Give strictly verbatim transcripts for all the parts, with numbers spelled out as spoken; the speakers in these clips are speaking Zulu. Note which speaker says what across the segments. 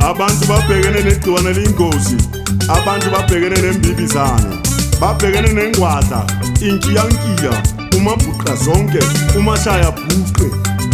Speaker 1: abantu babhekene negciwane leyingozi, abantu babhekene nembibizane, babhekene nengwadla, inkiyankiya, umabhuqa zonke, umashaya bhuqe.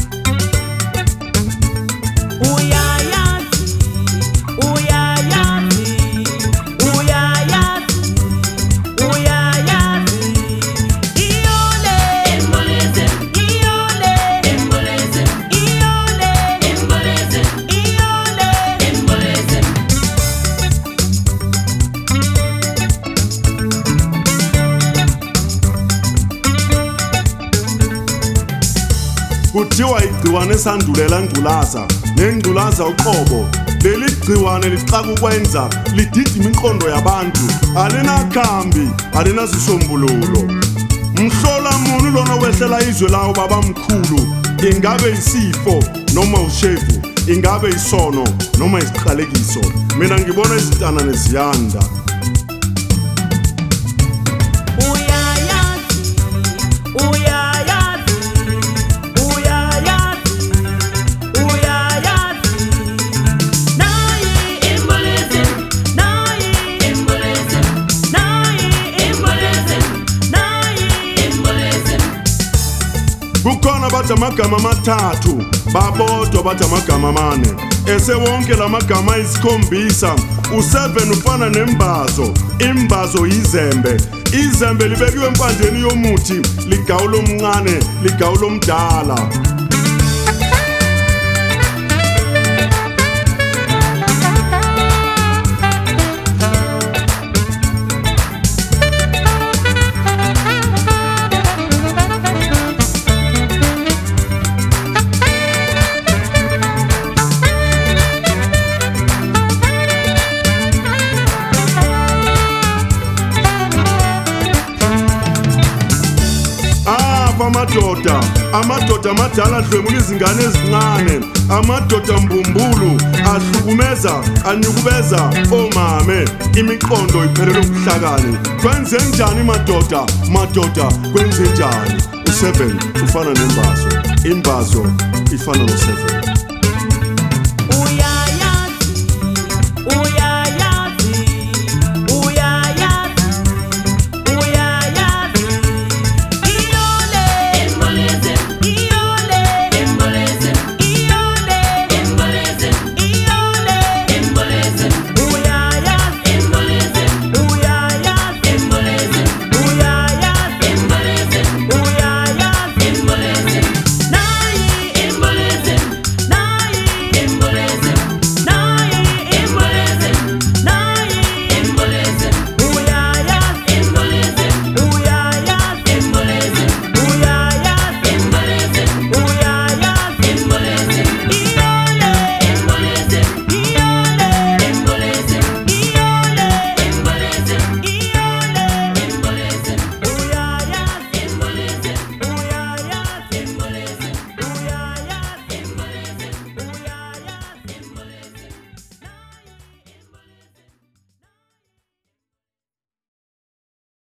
Speaker 1: Kuthiwa igciwane sandulela ngculaza nengculaza uqobo. Leli gciwane lixaka ukwenza lidida imiqondo yabantu, alinakhambi, alinasisombululo. Mhlola muntu lona wehlela izwe lawo babamkhulu, ingabe isifo noma ushevu, ingabe isono noma isiqalekiso. Mina ngibona izitana neziyanda. Kukhona bathi amagama amathathu, babodwa bathi amagama amane. Ese wonke lamagama ayisikhombisa, u-seven ufana nembazo, imbazo yizembe. Izembe libekiwe empandeni yomuthi, ligawulo omncane, ligawulo omdala. Amadoda, amadoda amadala adlwemula izingane ezincane, amadoda mbumbulu ahlukumeza, anyukubeza omame, imiqondo iphelele ubuhlakani. Kwenze njani madoda, madoda kwenze njani? U-seven ufana nembazo, imbazo ifana no-seven.